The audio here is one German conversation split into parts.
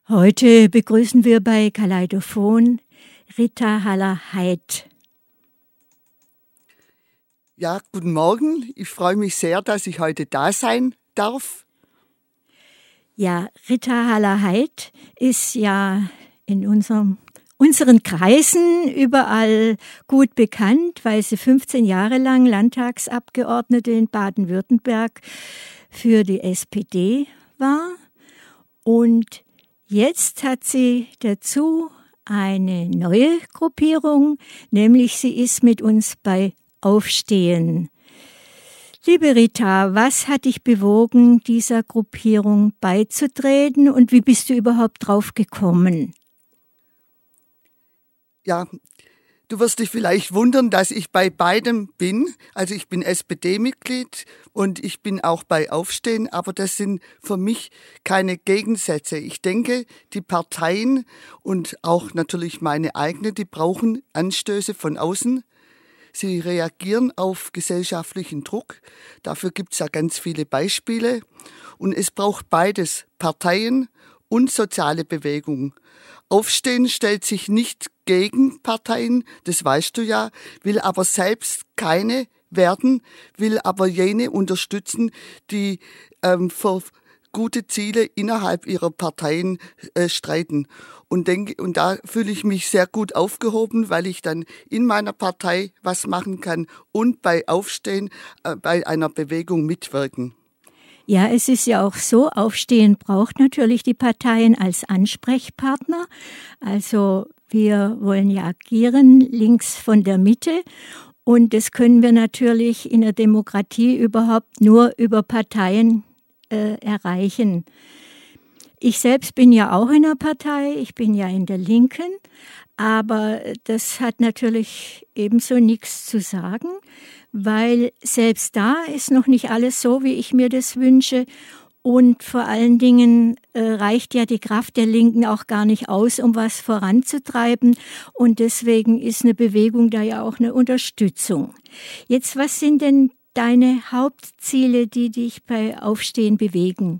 Heute begrüßen wir bei Kaleidophon Rita Haller-Heydt. Ja, guten Morgen. Ich freue mich sehr, dass ich heute da sein darf. Ja, Rita Haller-Heydt ist ja in unseren Kreisen überall gut bekannt, weil sie 15 Jahre lang Landtagsabgeordnete in Baden-Württemberg für die SPD war. Und jetzt hat sie dazu eine neue Gruppierung, nämlich sie ist mit uns bei Aufstehen. Liebe Rita, was hat dich bewogen, dieser Gruppierung beizutreten und wie bist du überhaupt drauf gekommen? Ja, du wirst dich vielleicht wundern, dass ich bei beidem bin. Also ich bin SPD-Mitglied und ich bin auch bei Aufstehen, aber das sind für mich keine Gegensätze. Ich denke, die Parteien und auch natürlich meine eigene, die brauchen Anstöße von außen. Sie reagieren auf gesellschaftlichen Druck. Dafür gibt es ja ganz viele Beispiele. Und es braucht beides, Parteien und soziale Bewegung. Aufstehen stellt sich nicht gegen Parteien, das weißt du ja, will aber selbst keine werden, will aber jene unterstützen, die für gute Ziele innerhalb ihrer Parteien streiten. Und da fühle ich mich sehr gut aufgehoben, weil ich dann in meiner Partei was machen kann und bei Aufstehen, bei einer Bewegung mitwirken. Ja, es ist ja auch so, Aufstehen braucht natürlich die Parteien als Ansprechpartner. Also wir wollen ja agieren links von der Mitte. Und das können wir natürlich in der Demokratie überhaupt nur über Parteien erreichen. Ich selbst bin ja auch in einer Partei, ich bin ja in der Linken, aber das hat natürlich ebenso nichts zu sagen, weil selbst da ist noch nicht alles so, wie ich mir das wünsche. Und vor allen Dingen reicht ja die Kraft der Linken auch gar nicht aus, um was voranzutreiben. Und deswegen ist eine Bewegung da ja auch eine Unterstützung. Jetzt, was sind denn deine Hauptziele, die dich bei Aufstehen bewegen?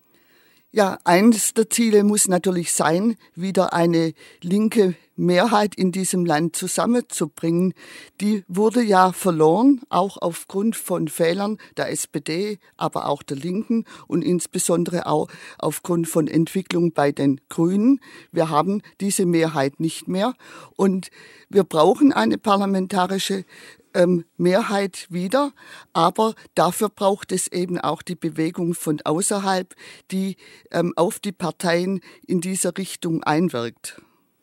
Ja, eines der Ziele muss natürlich sein, wieder eine linke Mehrheit in diesem Land zusammenzubringen. Die wurde ja verloren, auch aufgrund von Fehlern der SPD, aber auch der Linken und insbesondere auch aufgrund von Entwicklung bei den Grünen. Wir haben diese Mehrheit nicht mehr und wir brauchen eine parlamentarische Mehrheit wieder, aber dafür braucht es eben auch die Bewegung von außerhalb, die auf die Parteien in dieser Richtung einwirkt.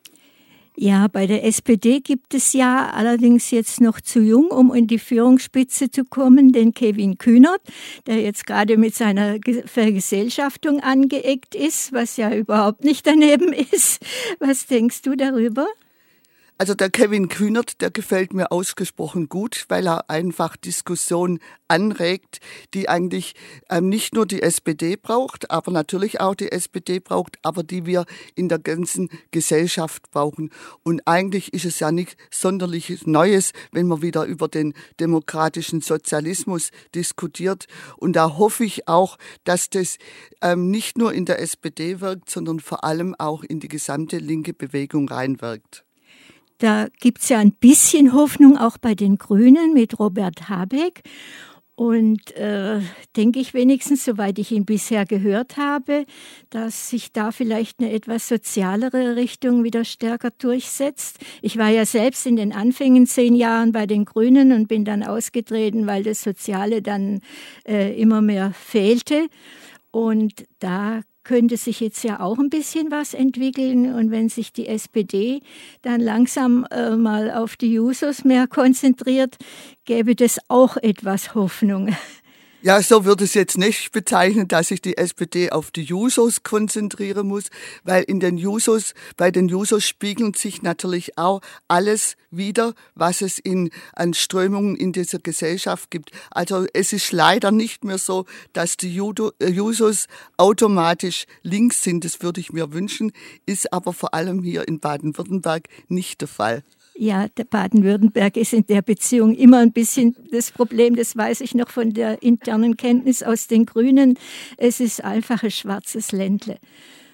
Ja, bei der SPD gibt es ja allerdings jetzt noch zu jung, um in die Führungsspitze zu kommen, den Kevin Kühnert, der jetzt gerade mit seiner Vergesellschaftung angeeckt ist, was ja überhaupt nicht daneben ist. Was denkst du darüber? Also der Kevin Kühnert, der gefällt mir ausgesprochen gut, weil er einfach Diskussionen anregt, die eigentlich nicht nur die SPD braucht, aber natürlich auch die SPD braucht, aber die wir in der ganzen Gesellschaft brauchen. Und eigentlich ist es ja nicht sonderlich Neues, wenn man wieder über den demokratischen Sozialismus diskutiert. Und da hoffe ich auch, dass das nicht nur in der SPD wirkt, sondern vor allem auch in die gesamte linke Bewegung reinwirkt. Da gibt's ja ein bisschen Hoffnung auch bei den Grünen mit Robert Habeck. Und denke ich wenigstens, soweit ich ihn bisher gehört habe, dass sich da vielleicht eine etwas sozialere Richtung wieder stärker durchsetzt. Ich war ja selbst in den Anfängen 10 Jahren bei den Grünen und bin dann ausgetreten, weil das Soziale dann immer mehr fehlte. Und da könnte sich jetzt ja auch ein bisschen was entwickeln. Und wenn sich die SPD dann langsam mal auf die Jusos mehr konzentriert, gäbe das auch etwas Hoffnung. Ja, so würde es jetzt nicht bezeichnen, dass sich die SPD auf die Jusos konzentrieren muss, weil bei den Jusos spiegelt sich natürlich auch alles wider, was es an Strömungen in dieser Gesellschaft gibt. Also es ist leider nicht mehr so, dass die Jusos automatisch links sind. Das würde ich mir wünschen, ist aber vor allem hier in Baden-Württemberg nicht der Fall. Ja, der Baden-Württemberg ist in der Beziehung immer ein bisschen das Problem, das weiß ich noch von der internen Kenntnis aus den Grünen. Es ist einfach ein schwarzes Ländle.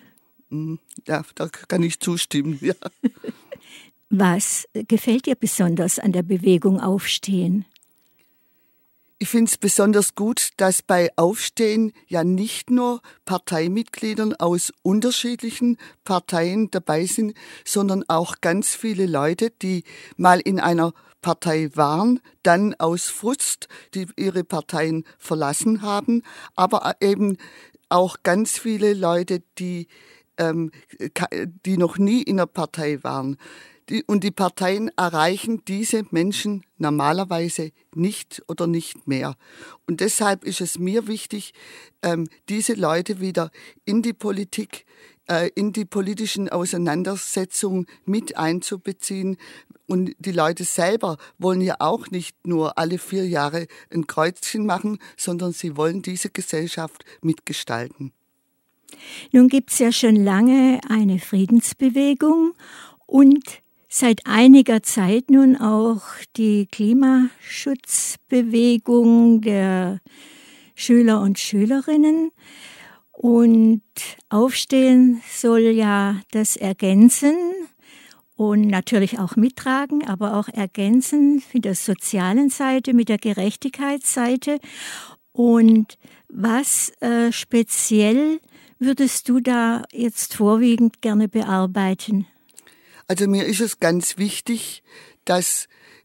Ja, da kann ich zustimmen, ja. Was gefällt dir besonders an der Bewegung Aufstehen? Ich finde es besonders gut, dass bei Aufstehen ja nicht nur Parteimitgliedern aus unterschiedlichen Parteien dabei sind, sondern auch ganz viele Leute, die mal in einer Partei waren, dann aus Frust, die ihre Parteien verlassen haben, aber eben auch ganz viele Leute, die noch nie in einer Partei waren. Und die Parteien erreichen diese Menschen normalerweise nicht oder nicht mehr. Und deshalb ist es mir wichtig, diese Leute wieder in die Politik, in die politischen Auseinandersetzungen mit einzubeziehen. Und die Leute selber wollen ja auch nicht nur alle 4 Jahre ein Kreuzchen machen, sondern sie wollen diese Gesellschaft mitgestalten. Nun gibt's ja schon lange eine Friedensbewegung und seit einiger Zeit nun auch die Klimaschutzbewegung der Schüler und Schülerinnen. Und Aufstehen soll ja das ergänzen und natürlich auch mittragen, aber auch ergänzen mit der sozialen Seite, mit der Gerechtigkeitsseite. Und was speziell würdest du da jetzt vorwiegend gerne bearbeiten? Also mir ist es ganz wichtig, dass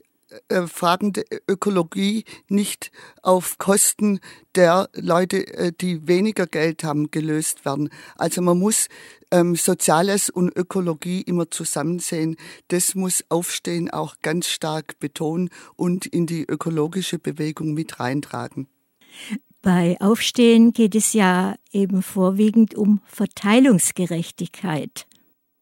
Fragen der Ökologie nicht auf Kosten der Leute, die weniger Geld haben, gelöst werden. Also man muss Soziales und Ökologie immer zusammen sehen. Das muss Aufstehen auch ganz stark betonen und in die ökologische Bewegung mit reintragen. Bei Aufstehen geht es ja eben vorwiegend um Verteilungsgerechtigkeit.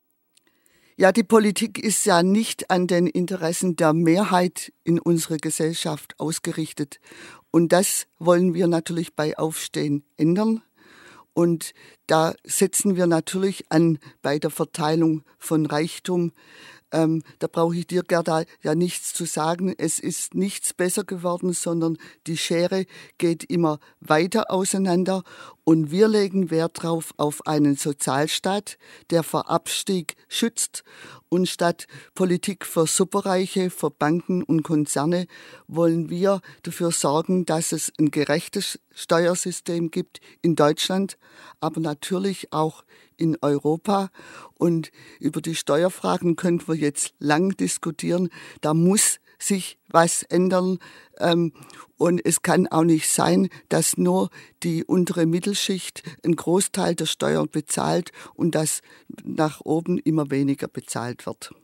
Ja, die Politik ist ja nicht an den Interessen der Mehrheit in unserer Gesellschaft ausgerichtet. Und das wollen wir natürlich bei Aufstehen ändern. Und da setzen wir natürlich an bei der Verteilung von Reichtum. Da brauche ich dir, Gerda, ja nichts zu sagen. Es ist nichts besser geworden, sondern die Schere geht immer weiter auseinander. Und wir legen Wert darauf auf einen Sozialstaat, der vor Abstieg schützt. Und statt Politik für Superreiche, für Banken und Konzerne wollen wir dafür sorgen, dass es ein gerechtes Steuersystem gibt in Deutschland, aber natürlich auch in Europa. Und über die Steuerfragen können wir jetzt lang diskutieren. Da muss sich was ändern. Und es kann auch nicht sein, dass nur die untere Mittelschicht einen Großteil der Steuern bezahlt und dass nach oben immer weniger bezahlt wird.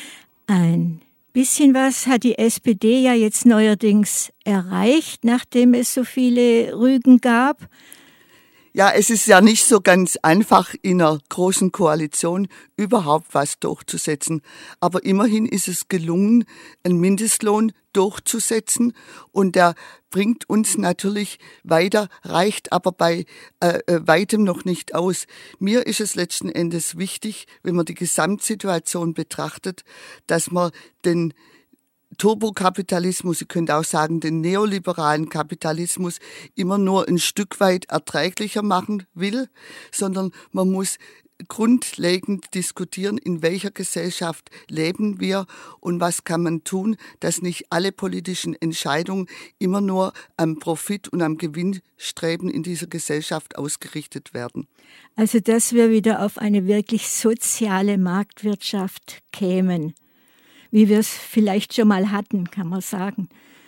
Ein bisschen was hat die SPD ja jetzt neuerdings erreicht, nachdem es so viele Rügen gab. Ja, es ist ja nicht so ganz einfach, in einer großen Koalition überhaupt was durchzusetzen. Aber immerhin ist es gelungen, einen Mindestlohn durchzusetzen. Und der bringt uns natürlich weiter, reicht aber bei weitem noch nicht aus. Mir ist es letzten Endes wichtig, wenn man die Gesamtsituation betrachtet, dass man den Turbokapitalismus, ich könnte auch sagen, den neoliberalen Kapitalismus immer nur ein Stück weit erträglicher machen will, sondern man muss grundlegend diskutieren, in welcher Gesellschaft leben wir und was kann man tun, dass nicht alle politischen Entscheidungen immer nur am Profit und am Gewinnstreben in dieser Gesellschaft ausgerichtet werden. Also dass wir wieder auf eine wirklich soziale Marktwirtschaft kämen, wie wir es vielleicht schon mal hatten, kann man sagen.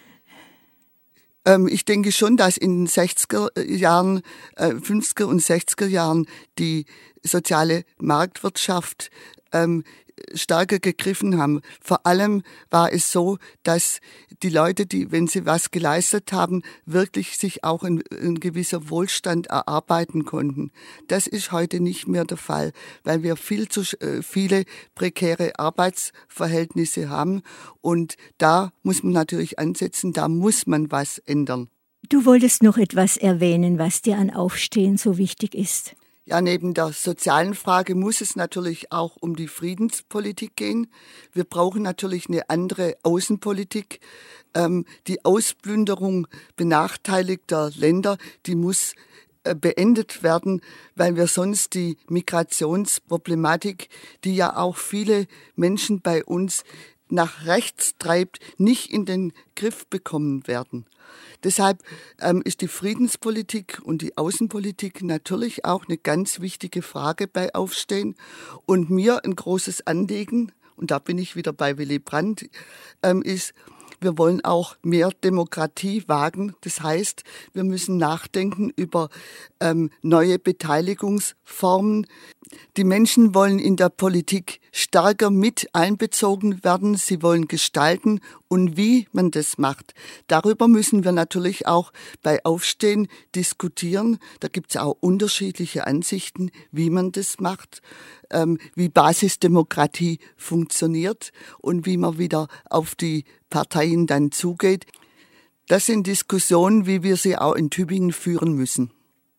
Ich denke schon, dass in den 60er Jahren, 50er und 60er Jahren die soziale Marktwirtschaft stärker gegriffen haben. Vor allem war es so, dass die Leute, die, wenn sie was geleistet haben, wirklich sich auch ein gewisser Wohlstand erarbeiten konnten. Das ist heute nicht mehr der Fall, weil wir viel zu viele prekäre Arbeitsverhältnisse haben. Und da muss man natürlich ansetzen, da muss man was ändern. Du wolltest noch etwas erwähnen, was dir an Aufstehen so wichtig ist. Ja, neben der sozialen Frage muss es natürlich auch um die Friedenspolitik gehen. Wir brauchen natürlich eine andere Außenpolitik. Die Ausplünderung benachteiligter Länder, die muss beendet werden, weil wir sonst die Migrationsproblematik, die ja auch viele Menschen bei uns nach rechts treibt, nicht in den Griff bekommen werden. Deshalb ist die Friedenspolitik und die Außenpolitik natürlich auch eine ganz wichtige Frage bei Aufstehen. Und mir ein großes Anliegen, und da bin ich wieder bei Willy Brandt, ist, wir wollen auch mehr Demokratie wagen. Das heißt, wir müssen nachdenken über neue Beteiligungsformen. Die Menschen wollen in der Politik stärker mit einbezogen werden. Sie wollen gestalten. Und wie man das macht, darüber müssen wir natürlich auch bei Aufstehen diskutieren. Da gibt es auch unterschiedliche Ansichten, wie man das macht, wie Basisdemokratie funktioniert und wie man wieder auf die Parteien dann zugeht. Das sind Diskussionen, wie wir sie auch in Tübingen führen müssen.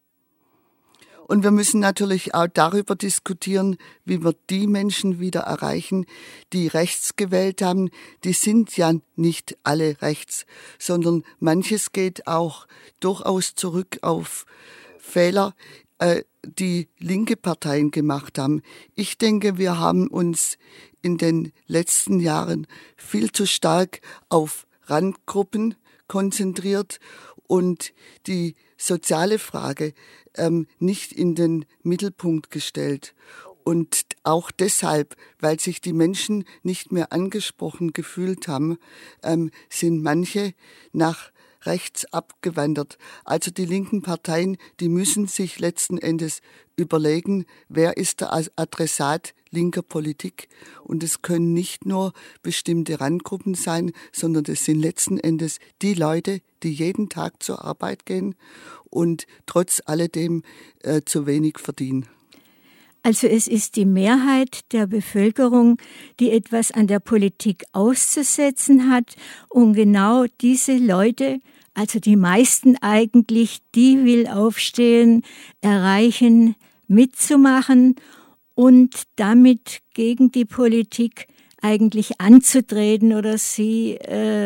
Und wir müssen natürlich auch darüber diskutieren, wie wir die Menschen wieder erreichen, die rechts gewählt haben. Die sind ja nicht alle rechts, sondern manches geht auch durchaus zurück auf Fehler, die linke Parteien gemacht haben. Ich denke, wir haben uns in den letzten Jahren viel zu stark auf Randgruppen konzentriert und die soziale Frage nicht in den Mittelpunkt gestellt. Und auch deshalb, weil sich die Menschen nicht mehr angesprochen gefühlt haben, sind manche nach rechts abgewandert. Also die linken Parteien, die müssen sich letzten Endes überlegen, wer ist der Adressat linker Politik. Und es können nicht nur bestimmte Randgruppen sein, sondern das sind letzten Endes die Leute, die jeden Tag zur Arbeit gehen und trotz alledem zu wenig verdienen. Also es ist die Mehrheit der Bevölkerung, die etwas an der Politik auszusetzen hat, und genau diese Leute, also die meisten eigentlich, die will Aufstehen erreichen, mitzumachen und damit gegen die Politik eigentlich anzutreten oder sie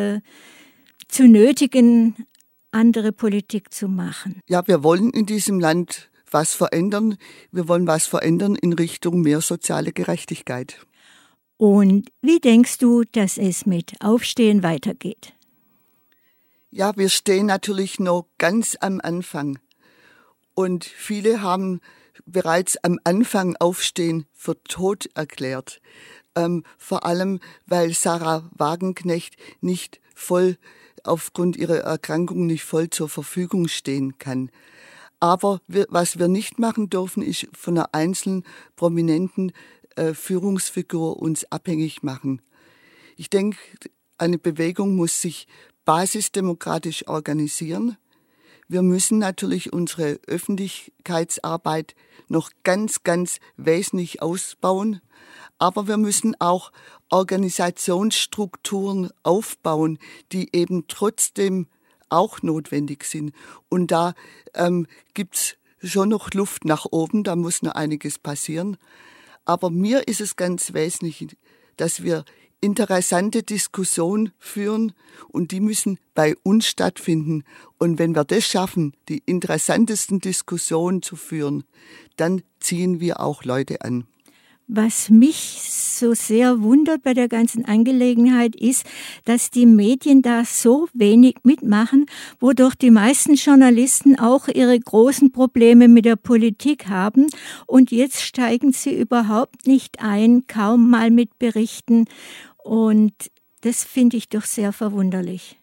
zu nötigen, andere Politik zu machen. Ja, wir wollen in diesem Land was verändern. Wir wollen was verändern in Richtung mehr soziale Gerechtigkeit. Und wie denkst du, dass es mit Aufstehen weitergeht? Ja, wir stehen natürlich noch ganz am Anfang. Und viele haben bereits am Anfang Aufstehen für tot erklärt. Vor allem, weil Sarah Wagenknecht nicht voll aufgrund ihrer Erkrankung nicht voll zur Verfügung stehen kann. Aber was wir nicht machen dürfen, ist von einer einzelnen prominenten Führungsfigur uns abhängig machen. Ich denke, eine Bewegung muss sich basisdemokratisch organisieren. Wir müssen natürlich unsere Öffentlichkeitsarbeit noch ganz, ganz wesentlich ausbauen. Aber wir müssen auch Organisationsstrukturen aufbauen, die eben trotzdem auch notwendig sind. Und da gibt's schon noch Luft nach oben, da muss noch einiges passieren. Aber mir ist es ganz wesentlich, dass wir interessante Diskussionen führen und die müssen bei uns stattfinden. Und wenn wir das schaffen, die interessantesten Diskussionen zu führen, dann ziehen wir auch Leute an. Was mich so sehr wundert bei der ganzen Angelegenheit ist, dass die Medien da so wenig mitmachen, wodurch die meisten Journalisten auch ihre großen Probleme mit der Politik haben. Und jetzt steigen sie überhaupt nicht ein, kaum mal mit Berichten. Und das finde ich doch sehr verwunderlich.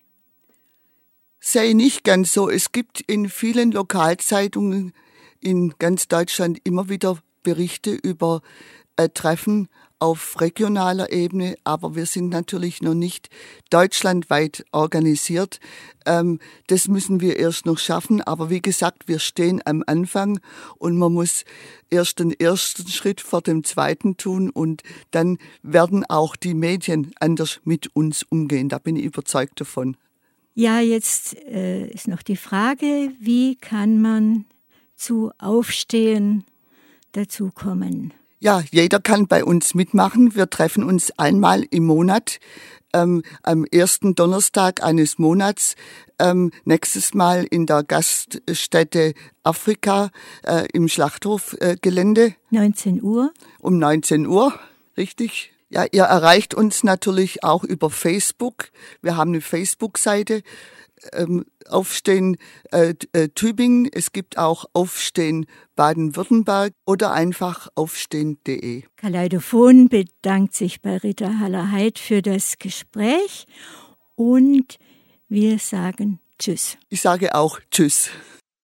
Sei nicht ganz so. Es gibt in vielen Lokalzeitungen in ganz Deutschland immer wieder Berichte über Treffen auf regionaler Ebene, aber wir sind natürlich noch nicht deutschlandweit organisiert. Das müssen wir erst noch schaffen, aber wie gesagt, wir stehen am Anfang und man muss erst den ersten Schritt vor dem zweiten tun und dann werden auch die Medien anders mit uns umgehen, da bin ich überzeugt davon. Ja, jetzt ist noch die Frage, wie kann man zu Aufstehen dazukommen? Ja, jeder kann bei uns mitmachen. Wir treffen uns einmal im Monat am ersten Donnerstag eines Monats, nächstes Mal in der Gaststätte Afrika im Schlachthofgelände. 19 Uhr. Um 19 Uhr, richtig. Ja, ihr erreicht uns natürlich auch über Facebook. Wir haben eine Facebook-Seite, Aufstehen Tübingen. Es gibt auch Aufstehen Baden-Württemberg oder einfach aufstehen.de. Kaleidophon bedankt sich bei Rita Haller-Heidt für das Gespräch und wir sagen Tschüss. Ich sage auch Tschüss.